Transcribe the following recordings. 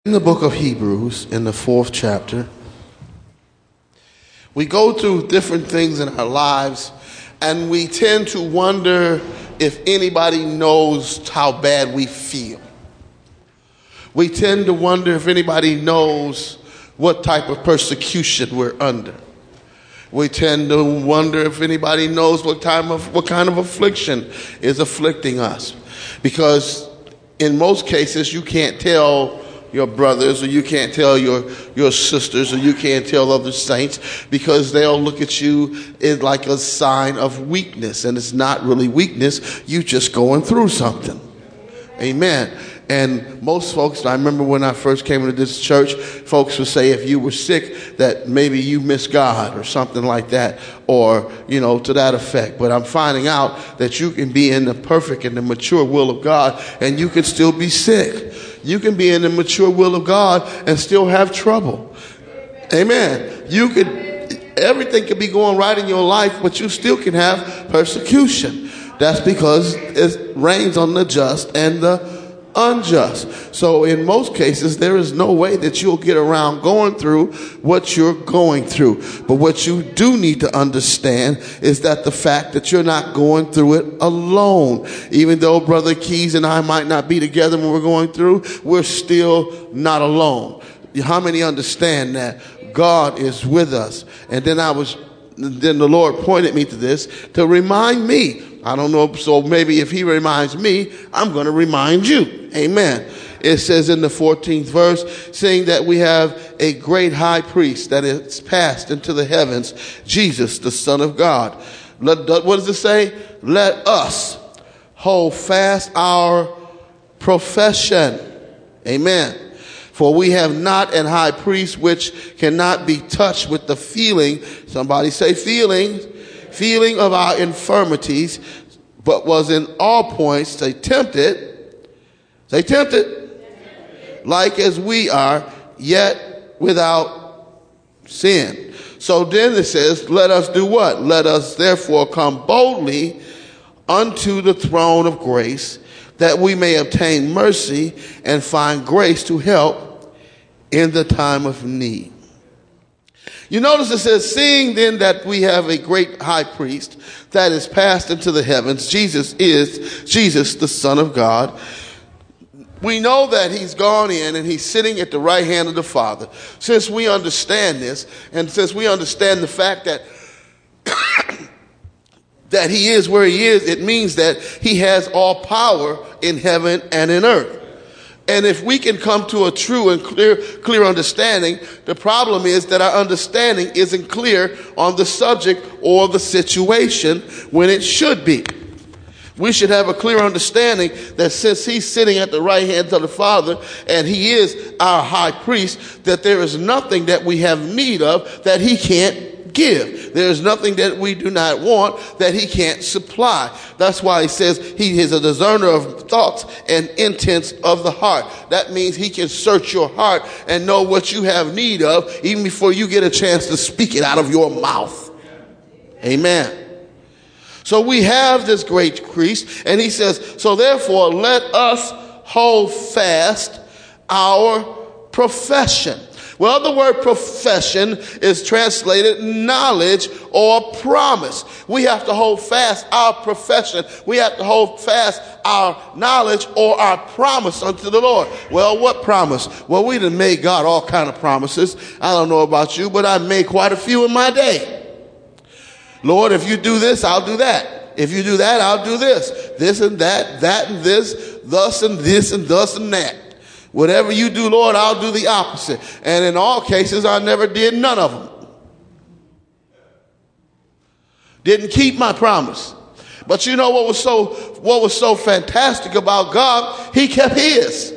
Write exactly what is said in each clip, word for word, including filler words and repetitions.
In the book of Hebrews, in the fourth chapter, we go through different things in our lives, and we tend to wonder if anybody knows how bad we feel. We tend to wonder if anybody knows what type of persecution we're under. We tend to wonder if anybody knows what time of what kind of affliction is afflicting us. Because in most cases, you can't tell your brothers, or you can't tell your, your sisters, or you can't tell other saints, because they'll look at you as like a sign of weakness. And it's not really weakness. You just going through something. Amen. And most folks, I remember when I first came into this church, folks would say if you were sick, that maybe you miss God or something like that, or, you know, to that effect. But I'm finding out that you can be in the perfect and the mature will of God, and you can still be sick. You can be in the mature will of God and still have trouble. Amen. You could, everything could be going right in your life, but you still can have persecution. That's because it rains on the just and the unjust. So in most cases, there is no way that you'll get around going through what you're going through. But what you do need to understand is that the fact that you're not going through it alone. Even though Brother Keys and I might not be together when we're going through, we're still not alone. How many understand that God is with us? And then I was, then the Lord pointed me to this to remind me. I don't know, so maybe if he reminds me, I'm going to remind you. Amen. It says in the fourteenth verse, saying that we have a great high priest that is passed into the heavens, Jesus, the Son of God. Let, what does it say? Let us hold fast our profession. Amen. For we have not an high priest which cannot be touched with the feeling, somebody say feelings, feeling of our infirmities, but was in all points, say tempted, say tempted, like as we are, yet without sin. So then it says, let us do what? Let us therefore come boldly unto the throne of grace, that we may obtain mercy and find grace to help in the time of need. You notice it says, seeing then that we have a great high priest that is passed into the heavens, Jesus is Jesus, the Son of God. We know that he's gone in and he's sitting at the right hand of the Father. Since we understand this, and since we understand the fact that that he is where he is, it means that he has all power in heaven and in earth. And if we can come to a true and clear, clear understanding, the problem is that our understanding isn't clear on the subject or the situation when it should be. We should have a clear understanding that since he's sitting at the right hand of the Father and he is our high priest, that there is nothing that we have need of that he can't give. There is nothing that we do not want that he can't supply. That's why he says he is a discerner of thoughts and intents of the heart. That means he can search your heart and know what you have need of even before you get a chance to speak it out of your mouth. Amen. So we have this great priest, and he says, so therefore let us hold fast our profession. Well, the word profession is translated knowledge or promise. We have to hold fast our profession. We have to hold fast our knowledge or our promise unto the Lord. Well, what promise? Well, we done made God all kind of promises. I don't know about you, but I've made quite a few in my day. Lord, if you do this, I'll do that. If you do that, I'll do this. This and that, that and this, thus and this and thus and that. Whatever you do, Lord, I'll do the opposite. And in all cases, I never did none of them. Didn't keep my promise. But you know what was so what was so fantastic about God? He kept his.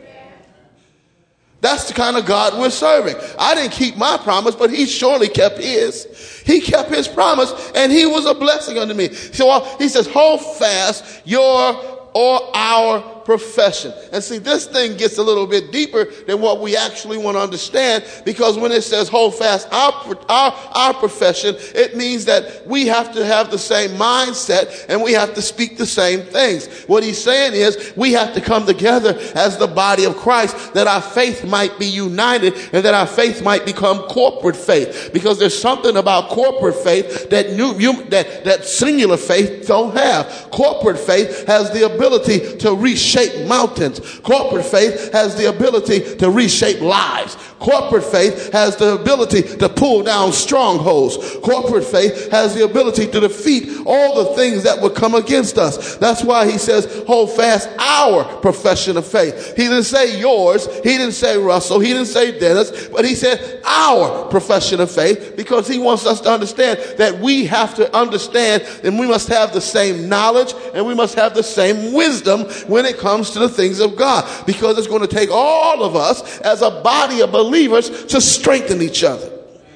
That's the kind of God we're serving. I didn't keep my promise, but he surely kept his. He kept his promise, and he was a blessing unto me. So he says, hold fast your or our profession. And see, this thing gets a little bit deeper than what we actually want to understand, because when it says hold fast our, our, our profession, it means that we have to have the same mindset and we have to speak the same things. What he's saying is we have to come together as the body of Christ, that our faith might be united and that our faith might become corporate faith, because there's something about corporate faith that new, you, that, that singular faith don't have. Corporate faith has the ability to reshape mountains. Corporate faith has the ability to reshape lives. Corporate faith has the ability to pull down strongholds. Corporate faith has the ability to defeat all the things that would come against us. That's why he says, hold fast our profession of faith. He didn't say yours. He didn't say Russell. He didn't say Dennis, but he said our profession of faith, because he wants us to understand that we have to understand and we must have the same knowledge and we must have the same wisdom when it comes to the things of God, because it's going to take all of us as a body of believers to strengthen each other.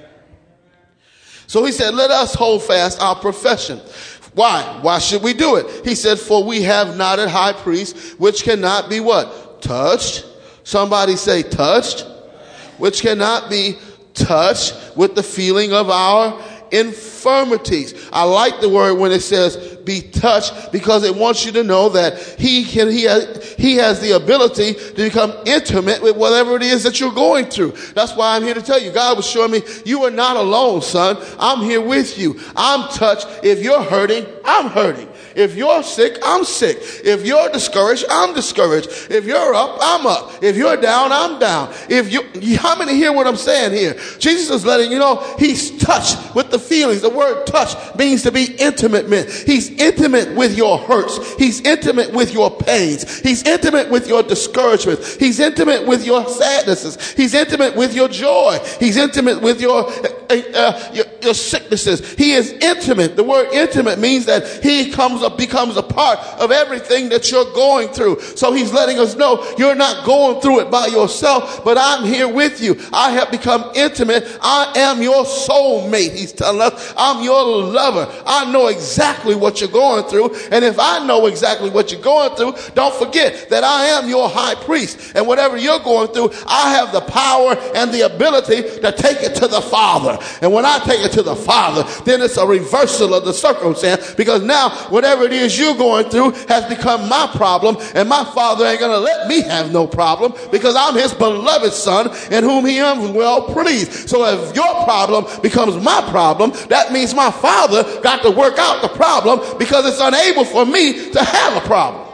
So he said, let us hold fast our profession. Why? Why should we do it? He said, for we have not a high priest which cannot be what? Touched. Somebody say touched. Which cannot be touched with the feeling of our infirmities. I like the word when it says be touched, because it wants you to know that he can, he has, he has the ability to become intimate with whatever it is that you're going through. That's why I'm here to tell you, God was showing me you are not alone, son. I'm here with you. I'm touched. If you're hurting, I'm hurting. If you're sick, I'm sick. If you're discouraged, I'm discouraged. If you're up, I'm up. If you're down, I'm down. If you, how many hear what I'm saying here? Jesus is letting you know he's touched with the feelings. The word touch means to be intimate with. He's intimate with your hurts. He's intimate with your pains. He's intimate with your discouragements. He's intimate with your sadnesses. He's intimate with your joy. He's intimate with your, uh, uh, your, your sicknesses. He is intimate. The word intimate means that he comes up, becomes a part of everything that you're going through. So he's letting us know you're not going through it by yourself, but I'm here with you. I have become intimate. I am your soulmate. He's telling us I'm your lover. I know exactly what you're going through. And if I know exactly what you're going through, don't forget that I am your high priest. And whatever you're going through, I have the power and the ability to take it to the Father. And when I take it to the Father, then it's a reversal of the circumstance, because now whatever it is you're going through has become my problem, and my Father ain't gonna let me have no problem, because I'm his beloved son in whom he is well pleased. So if your problem becomes my problem, that means my Father got to work out the problem, because it's unable for me to have a problem.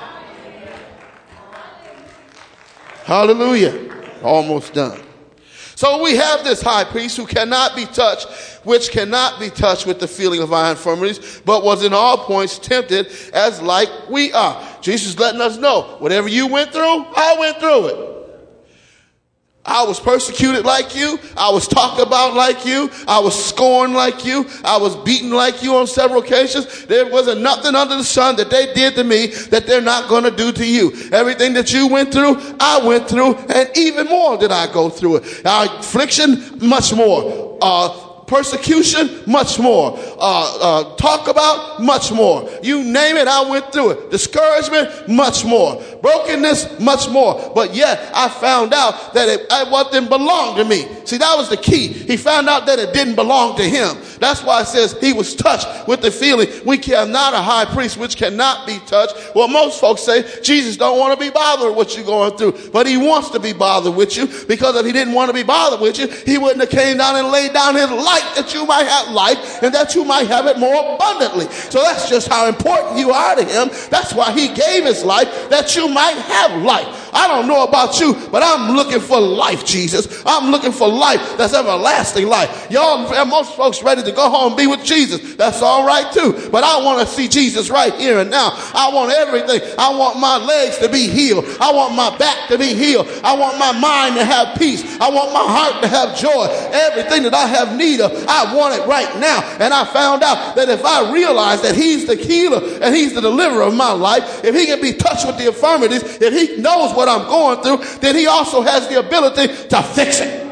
Hallelujah. Almost done. So we have this high priest who cannot be touched, which cannot be touched with the feeling of our infirmities, but was in all points tempted as like we are. Jesus is letting us know, whatever you went through, I went through it. I was persecuted like you. I was talked about like you. I was scorned like you. I was beaten like you on several occasions. There wasn't nothing under the sun that they did to me that they're not going to do to you. Everything that you went through, I went through, and even more did I go through it. Our affliction, much more. Uh, Persecution, much more. Uh, uh, talk about, much more. You name it, I went through it. Discouragement, much more. Brokenness, much more. But yet, I found out that it, it wasn't belong to me. See, that was the key. He found out that it didn't belong to him. That's why it says he was touched with the feeling. We cannot a high priest which cannot be touched. Well, most folks say Jesus don't want to be bothered with what you're going through, but he wants to be bothered with you, because if he didn't want to be bothered with you, he wouldn't have came down and laid down his life that you might have life and that you might have it more abundantly. So that's just how important you are to him. That's why he gave his life, that you might have life. I don't know about you, but I'm looking for life, Jesus. I'm looking for life that's everlasting life. Y'all, most folks ready to go home and be with Jesus. That's all right too. But I want to see Jesus right here and now. I want everything. I want my legs to be healed. I want my back to be healed. I want my mind to have peace. I want my heart to have joy. Everything that I have need of, I want it right now. And I found out that if I realize that he's the healer and he's the deliverer of my life, if he can be touched with the infirmities, if he knows what I'm going through, then he also has the ability to fix it.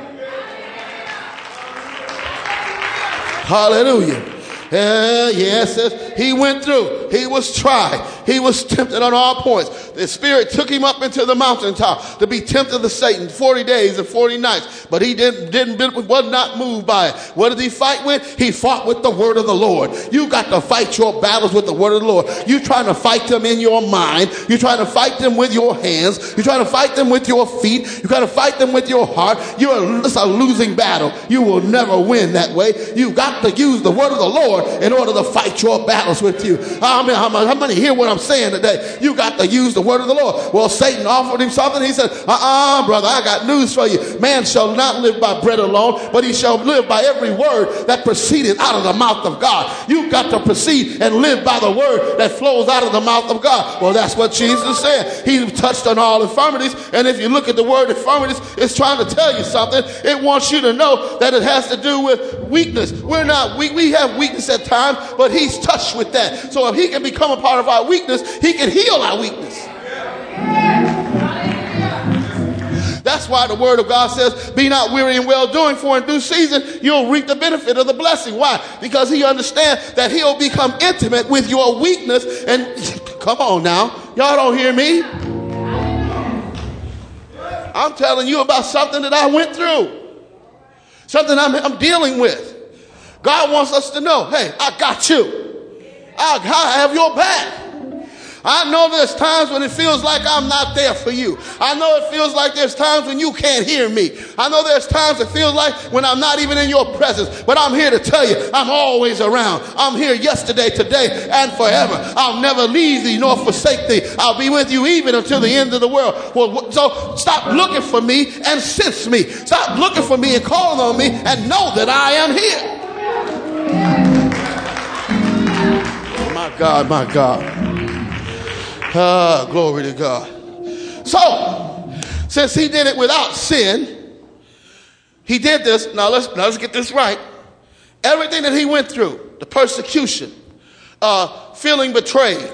Hallelujah. Uh, yes, He went through. He was tried. He was tempted on all points. The Spirit took him up into the mountaintop to be tempted of Satan forty days and forty nights. But he didn't, didn't, was not moved by it. What did he fight with? He fought with the word of the Lord. You got to fight your battles with the word of the Lord. You're trying to fight them in your mind. You're trying to fight them with your hands. You're trying to fight them with your feet. You're trying to fight them with your heart. You're, it's a losing battle. You will never win that way. You got to use the word of the Lord in order to fight your battles with you. I mean, how, how many hear what I'm saying today? You got to use the word of the Lord. Well, Satan offered him something. He said, uh-uh, brother, I got news for you. Man shall not live by bread alone, but he shall live by every word that proceedeth out of the mouth of God. You've got to proceed and live by the word that flows out of the mouth of God. Well, that's what Jesus said. He touched on all infirmities. And if you look at the word infirmities, it's trying to tell you something. It wants you to know that it has to do with weakness. We're not weak. We have weakness at times, but he's touched with that. So if he can become a part of our weakness, he can heal our weakness. That's why the word of God says, be not weary in well doing, for in due season you'll reap the benefit of the blessing. Why? Because he understands that he'll become intimate with your weakness. And come on now, y'all don't hear me? I'm telling you about something that I went through. Something I'm, I'm dealing with. God wants us to know, hey, I got you. I, I have your back. I know there's times when it feels like I'm not there for you. I know it feels like there's times when you can't hear me. I know there's times it feels like when I'm not even in your presence. But I'm here to tell you, I'm always around. I'm here yesterday, today, and forever. I'll never leave thee nor forsake thee. I'll be with you even until the end of the world. Well, so stop looking for me and sense me. Stop looking for me and calling on me and know that I am here. My God, my God. Ah, glory to God. So, since he did it without sin, he did this. Now let's, now let's get this right. Everything that he went through, the persecution, uh, feeling betrayed,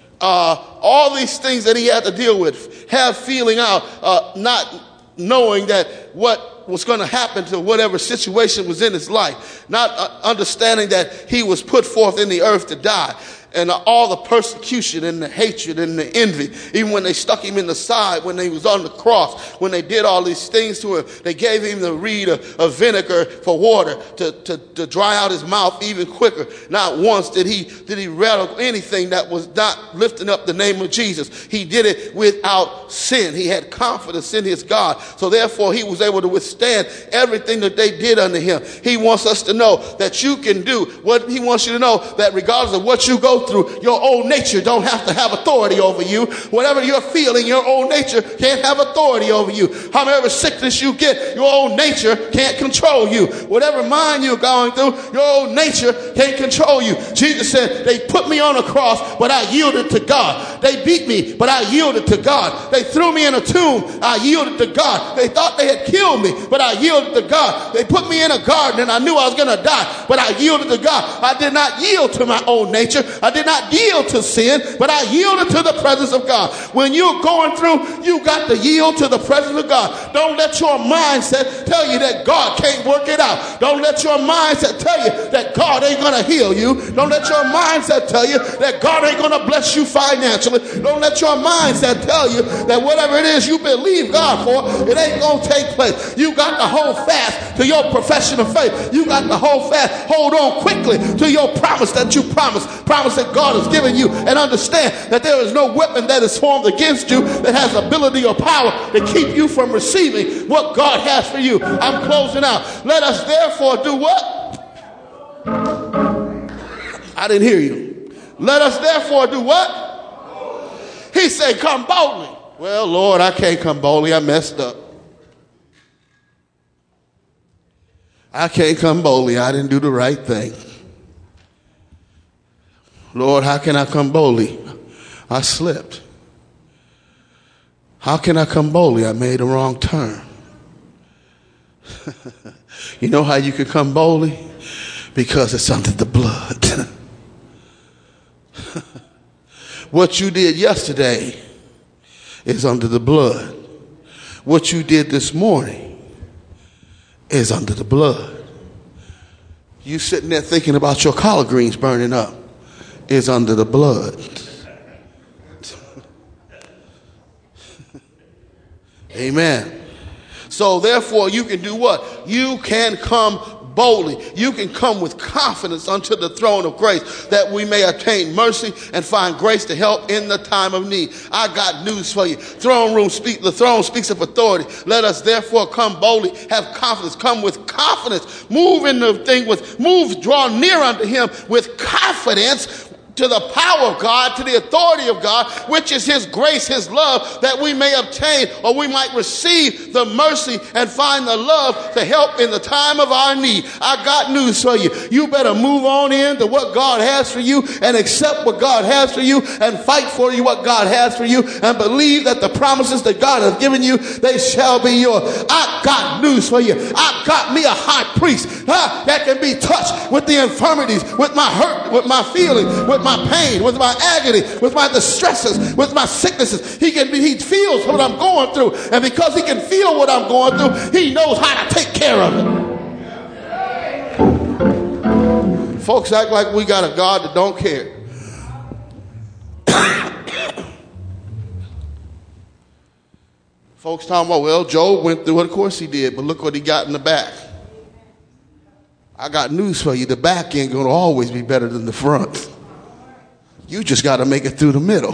uh, all these things that he had to deal with, have feeling out, uh, not knowing that what was going to happen to whatever situation was in his life, not uh, understanding that he was put forth in the earth to die. And all the persecution and the hatred and the envy, even when they stuck him in the side, when he was on the cross, when they did all these things to him, they gave him the reed of, of vinegar for water to, to, to dry out his mouth even quicker. Not once did he did he rattle anything that was not lifting up the name of Jesus. He did it without sin. He had confidence in his God. So therefore, he was able to withstand everything that they did unto him. He wants us to know that you can do what he wants you to know, that regardless of what you go through, your old nature don't have to have authority over you. Whatever you're feeling, your old nature can't have authority over you. However sickness you get, your old nature can't control you. Whatever mind you're going through, your old nature can't control you. Jesus said, they put me on a cross, but I yielded to God. They beat me, but I yielded to God. They threw me in a tomb, I yielded to God. They thought they had killed me, but I yielded to God. They put me in a garden and I knew I was going to die, but I yielded to God. I did not yield to my old nature. I did not yield to sin, but I yielded to the presence of God. When you're going through, you got to yield to the presence of God. Don't let your mindset tell you that God can't work it out. Don't let your mindset tell you that God ain't going to heal you. Don't let your mindset tell you that God ain't going to bless you financially. Don't let your mindset tell you that whatever it is you believe God for, it ain't going to take place. You got to hold fast to your profession of faith. You got to hold fast, hold on quickly to your promise that you promised. Promise that God has given you, and understand that there is no weapon that is formed against you that has ability or power to keep you from receiving what God has for you. I'm closing out. Let us therefore do what? I didn't hear you. Let us therefore do what? He said, come boldly. Well, Lord, I can't come boldly. I messed up. I can't come boldly. I didn't do the right thing. Lord, how can I come boldly? I slipped. How can I come boldly? I made a wrong turn. You know how you can come boldly? Because it's under the blood. What you did yesterday is under the blood. What you did this morning is under the blood. You sitting there thinking about your collard greens burning up. is under the blood. Amen. So therefore you can do what? You can come boldly. You can come with confidence unto the throne of grace that we may obtain mercy and find grace to help in the time of need. I got news for you. Throne room speak, the throne speaks of authority. Let us therefore come boldly, have confidence, come with confidence, move in the thing with, move, draw near unto him with confidence, to the power of God, to the authority of God, which is his grace, his love, that we may obtain or we might receive the mercy and find the love to help in the time of our need. I got news for you. You better move on into what God has for you and accept what God has for you and fight for you what God has for you and believe that the promises that God has given you, they shall be yours. I got news for you. I got me a high priest huh, that can be touched with the infirmities, with my hurt, with my feelings, with my pain, with my agony, with my distresses, with my sicknesses. He can be, he feels what I'm going through. And because he can feel what I'm going through, he knows how to take care of it. Folks act like we got a God that don't care. Folks talking about, well, Job went through it. Of course he did, but look what he got in the back. I got news for you. The back ain't going to always be better than the front. You just got to make it through the middle.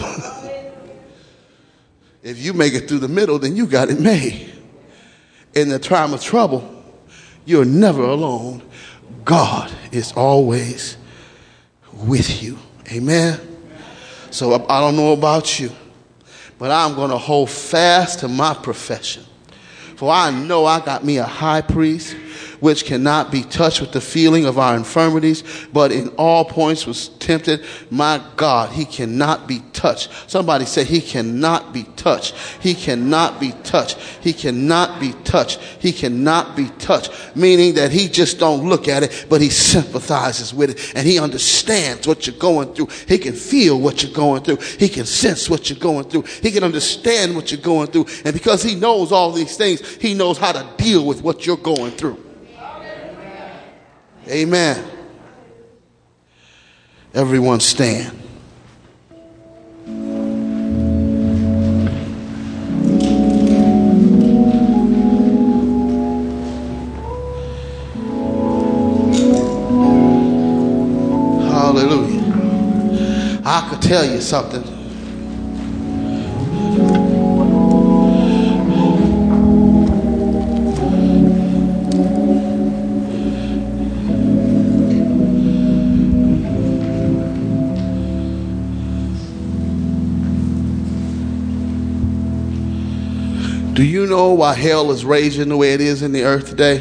If you make it through the middle, then you got it made. In the time of trouble, you're never alone. God is always with you. Amen. So I don't know about you, but I'm going to hold fast to my profession. For I know I got me a high priest which cannot be touched with the feeling of our infirmities, but in all points was tempted. My God, he cannot be touched. Somebody say he cannot be touched. He cannot be touched. He cannot be touched. He cannot be touched. Meaning that he just don't look at it, but he sympathizes with it. And he understands what you're going through. He can feel what you're going through. He can sense what you're going through. He can understand what you're going through. And because he knows all these things, he knows how to deal with what you're going through. Amen. Everyone stand. Hallelujah. I could tell you something. Do you know why hell is raging the way it is in the earth today?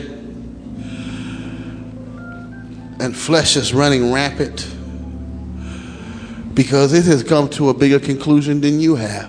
And flesh is running rampant? Because it has come to a bigger conclusion than you have.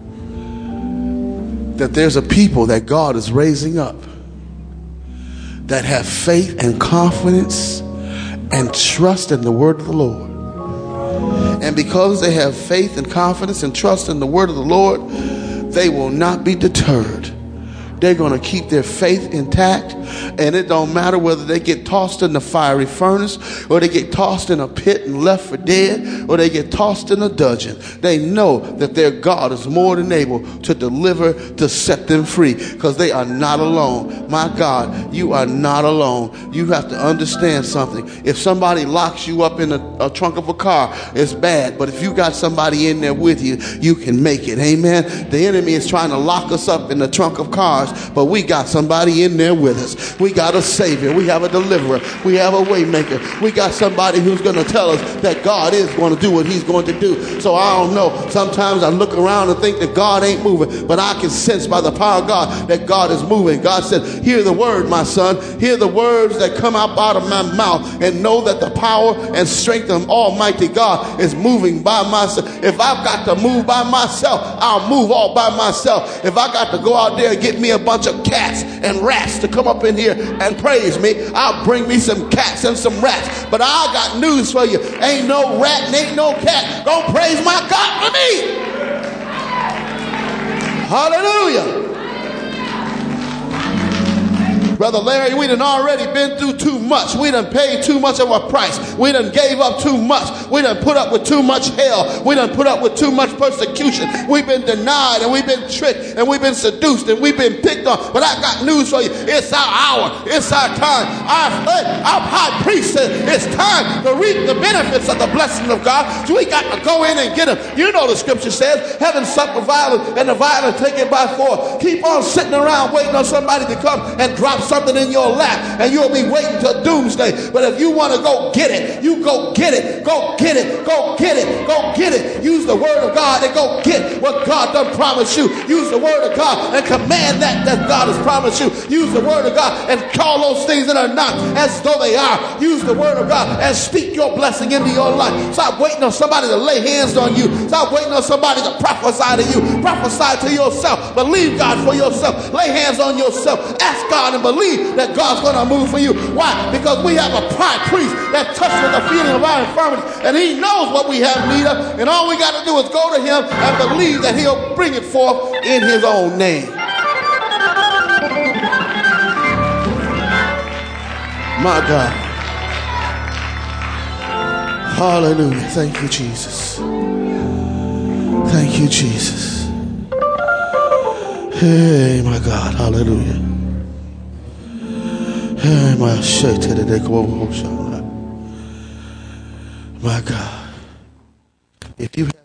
That there's a people that God is raising up that have faith and confidence and trust in the word of the Lord. And because they have faith and confidence and trust in the word of the Lord, they will not be deterred. They're going to keep their faith intact. And it don't matter whether they get tossed in the fiery furnace or they get tossed in a pit and left for dead or they get tossed in a dungeon. They know that their God is more than able to deliver, to set them free, because they are not alone. My God, you are not alone. You have to understand something. If somebody locks you up in a, a trunk of a car, it's bad. But if you got somebody in there with you, you can make it. Amen. The enemy is trying to lock us up in the trunk of cars, but we got somebody in there with us. We got a savior. We have a deliverer. We have a way maker. We got somebody who's going to tell us that God is going to do what he's going to do. So I don't know. Sometimes I look around and think that God ain't moving, but I can sense by the power of God that God is moving. God said, hear the word, my son. Hear the words that come out, out of my mouth, and know that the power and strength of Almighty God is moving by myself. If I've got to move by myself, I'll move all by myself. If I got to go out there and get me a bunch of cats and rats to come up in here and praise me, I'll bring me some cats and some rats. But I got news for you. Ain't no rat and ain't no cat gonna praise my God for me. Hallelujah. Brother Larry, we done already been through too much. We done paid too much of a price. We done gave up too much. We done put up with too much hell. We done put up with too much persecution. We've been denied and we've been tricked and we've been seduced and we've been picked on. But I got news for you. It's our hour. It's our time. Our, our high priest said it's time to reap the benefits of the blessing of God. So we got to go in and get them. You know the scripture says, heaven suffer violence and the violent take it by force. Keep on sitting around waiting on somebody to come and drop something in your lap and you'll be waiting till doomsday. But if you want to go get it, you go get it. Go get it. Go get it. Go get it. Use the word of God and go get what God done promised you. Use the word of God and command that that God has promised you. Use the word of God and call those things that are not as though they are. Use the word of God and speak your blessing into your life. Stop waiting on somebody to lay hands on you. Stop waiting on somebody to prophesy to you. Prophesy to yourself. Believe God for yourself. Lay hands on yourself. Ask God and believe that God's going to move for you. Why? Because we have a high priest that touched with the feeling of our infirmity, and he knows what we have need of, and all we got to do is go to him and believe that he'll bring it forth in his own name. My God. Hallelujah. Thank you, Jesus. Thank you, Jesus. Hey, my God. Hallelujah. Hey, my shit. My God. If you have